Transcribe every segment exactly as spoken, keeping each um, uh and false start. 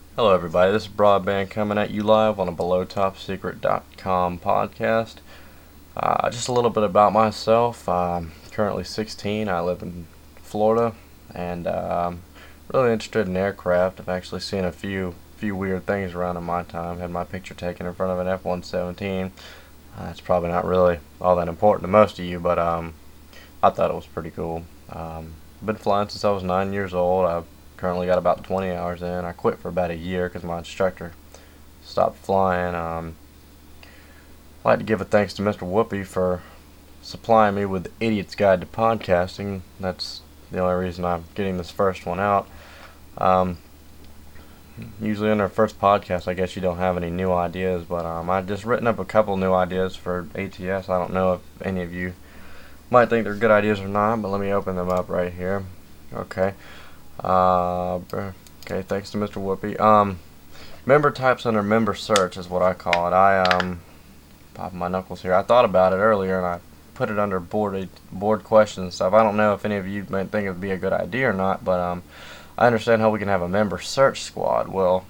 Hello, everybody. This is Broadband coming at you live on a below top secret dot com podcast. Uh, just a little bit about myself. I'm currently sixteen. I live in Florida, and uh, I'm really interested in aircraft. I've actually seen a few few weird things around in my time. Had my picture taken in front of an F one seventeen. Uh, it's probably not really all that important to most of you, but um, I thought it was pretty cool. Um, been flying since I was nine years old. I've currently got about twenty hours in. I quit for about a year because my instructor stopped flying. Um, I'd like to give a thanks to Mister Whoopi for supplying me with the Idiot's Guide to Podcasting. That's the only reason I'm getting this first one out. Um, usually in our first podcast, I guess you don't have any new ideas, but um, I've just written up a couple new ideas for A T S. I don't know if any of you might think they're good ideas or not, but let me open them up right here. Okay. Uh, okay, thanks to Mister Whoopi. Um, member types under member search is what I call it. I, um, popping my knuckles here. I thought about it earlier and I put it under board board questions and stuff. I don't know if any of you might think it would be a good idea or not, but um, I understand how we can have a member search squad. Well,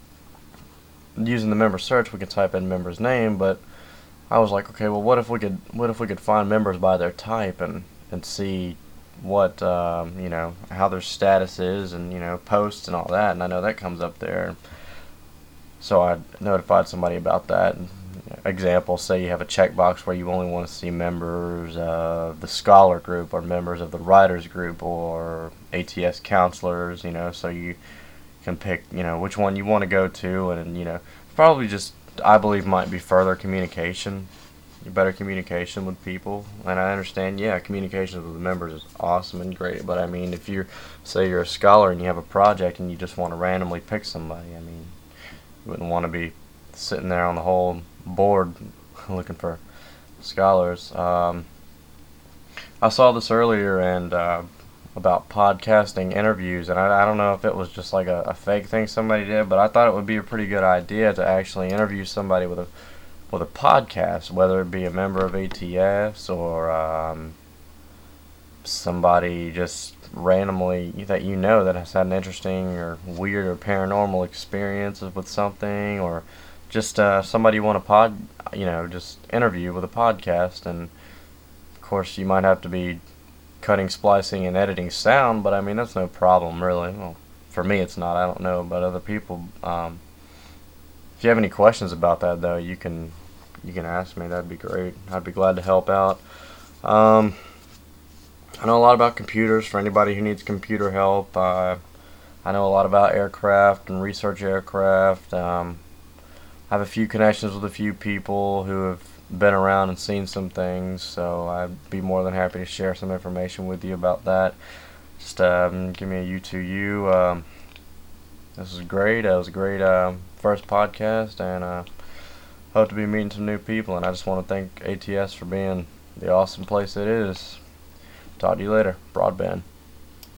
using the member search, we can type in member's name, but I was like, okay, well, what if we could, what if we could find members by their type and and see what um, you know, how their status is, and you know, posts and all that. And I know that comes up there, so I notified somebody about that. Example, say you have a checkbox where you only want to see members of the scholar group or members of the writers group or A T S counselors, you know, so you can pick, you know, which one you want to go to. And you know, probably just, I believe, might be further communication, better communication with people. And I understand, yeah, communication with the members is awesome and great, but I mean, if you're, say you're a scholar and you have a project and you just want to randomly pick somebody, I mean, you wouldn't want to be sitting there on the whole board looking for scholars. Um, I saw this earlier and uh, about podcasting interviews, and I, I don't know if it was just like a, a fake thing somebody did, but I thought it would be a pretty good idea to actually interview somebody with a with a podcast, whether it be a member of A T S or um, somebody just randomly that you know that has had an interesting or weird or paranormal experiences with something, or just uh, somebody you want to pod, you know, just interview with a podcast. And of course, you might have to be cutting, splicing, and editing sound, but I mean, that's no problem really. Well, for me, it's not. I don't know about other people. Um, if you have any questions about that, though, you can you can ask me. That'd be great. I'd be glad to help out. Um, I know a lot about computers for anybody who needs computer help. Uh, I know a lot about aircraft and research aircraft. Um, I have a few connections with a few people who have been around and seen some things, so I'd be more than happy to share some information with you about that. Just um, give me a U two U. Um, this is great. It was a great um, first podcast, and uh, hope to be meeting some new people. And I just want to thank A T S for being the awesome place it is. Talk to you later. Broadband.